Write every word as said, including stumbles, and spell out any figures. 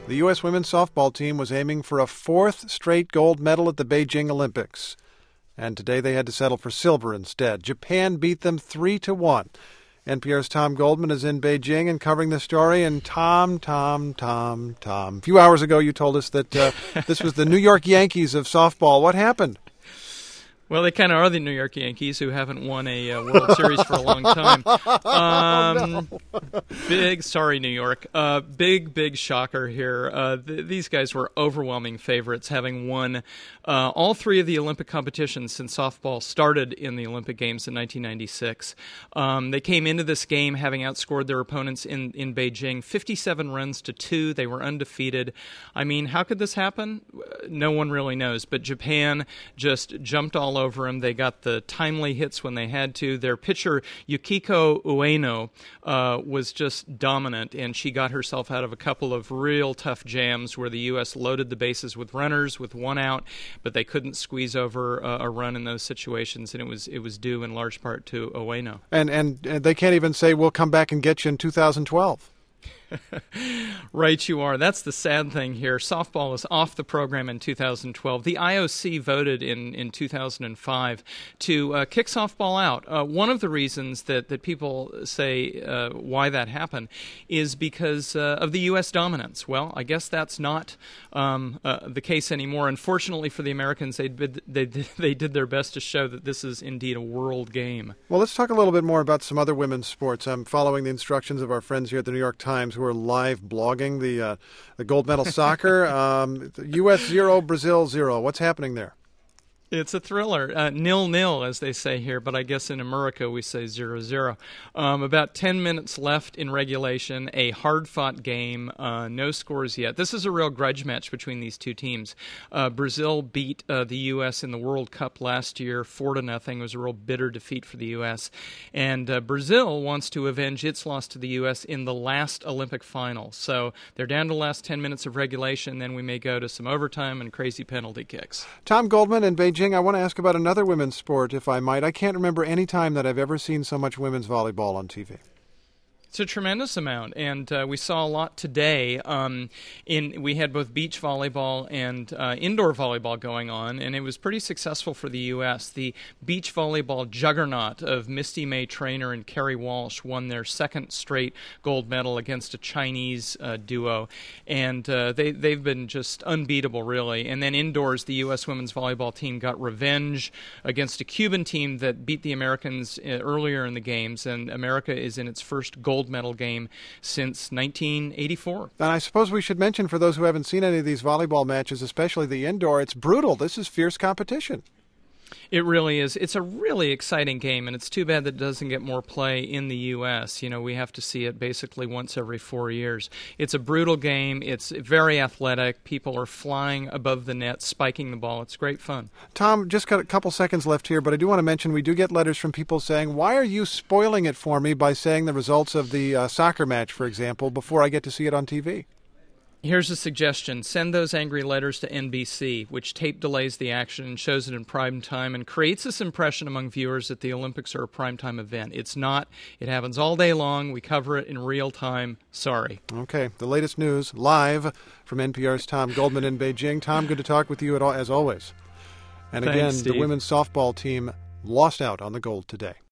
The U S women's softball team was aiming for a fourth straight gold medal at the Beijing Olympics. And today they had to settle for silver instead. Japan beat them three to one. N P R's Tom Goldman is in Beijing and covering the story. And Tom, Tom, Tom, Tom, a few hours ago you told us that uh, this was the New York Yankees of softball. What happened? Well, they kind of are the New York Yankees, who haven't won a uh, World Series for a long time. Um, oh, no. Big, sorry, New York. Uh, big, big shocker here. Uh, th- these guys were overwhelming favorites, having won uh, all three of the Olympic competitions since softball started in the Olympic Games in nineteen ninety-six. Um, they came into this game having outscored their opponents in, in Beijing fifty-seven runs to two. They were undefeated. I mean, how could this happen? No one really knows, but Japan just jumped all over them. They got the timely hits when they had to. Their pitcher, Yukiko Ueno, uh, was just dominant, and she got herself out of a couple of real tough jams where the U S loaded the bases with runners with one out, but they couldn't squeeze over uh, a run in those situations, and it was it was due in large part to Ueno. And, and and they can't even say, we'll come back and get you in two thousand twelve. Right, you are. That's the sad thing here. Softball is off the program in two thousand twelve. The I O C voted in, in two thousand five to uh, kick softball out. Uh, one of the reasons that, that people say uh, why that happened is because uh, of the U S dominance. Well, I guess that's not um, uh, the case anymore. Unfortunately for the Americans, they, they, they did their best to show that this is indeed a world game. Well, let's talk a little bit more about some other women's sports. I'm following the instructions of our friends here at the New York Times who are live blogging the uh, the gold medal soccer. um, U S zero, Brazil zero. What's happening there? It's a thriller. Uh, nil-nil, as they say here, but I guess in America we say zero-zero. Um, about ten minutes left in regulation, a hard-fought game, uh, no scores yet. This is a real grudge match between these two teams. Uh, Brazil beat uh, the U S in the World Cup last year, four to nothing. It was a real bitter defeat for the U S. And uh, Brazil wants to avenge its loss to the U S in the last Olympic final. So they're down to the last ten minutes of regulation, then we may go to some overtime and crazy penalty kicks. Tom Goldman in Beijing. I want to ask about another women's sport, if I might. I can't remember any time that I've ever seen so much women's volleyball on T V. It's a tremendous amount, and uh, we saw a lot today. Um, in we had both beach volleyball and uh, indoor volleyball going on, and it was pretty successful for the U S. The beach volleyball juggernaut of Misty May Trainer and Kerry Walsh won their second straight gold medal against a Chinese uh, duo, and uh, they, they've been just unbeatable, really. And then indoors, the U S women's volleyball team got revenge against a Cuban team that beat the Americans uh, earlier in the games, and America is in its first gold medal game since nineteen eighty-four. And I suppose we should mention, for those who haven't seen any of these volleyball matches, especially the indoor, it's brutal. This is fierce competition. It really is. It's a really exciting game, and it's too bad that it doesn't get more play in the U S. You know, we have to see it basically once every four years. It's a brutal game. It's very athletic. People are flying above the net, spiking the ball. It's great fun. Tom, just got a couple seconds left here, but I do want to mention we do get letters from people saying, why are you spoiling it for me by saying the results of the uh, soccer match, for example, before I get to see it on T V? Here's a suggestion. Send those angry letters to N B C, which tape delays the action and shows it in prime time and creates this impression among viewers that the Olympics are a primetime event. It's not. It happens all day long. We cover it in real time. Sorry. Okay. The latest news live from N P R's Tom Goldman in Beijing. Tom, good to talk with you as always. And again, Thanks, Steve. The women's softball team lost out on the gold today.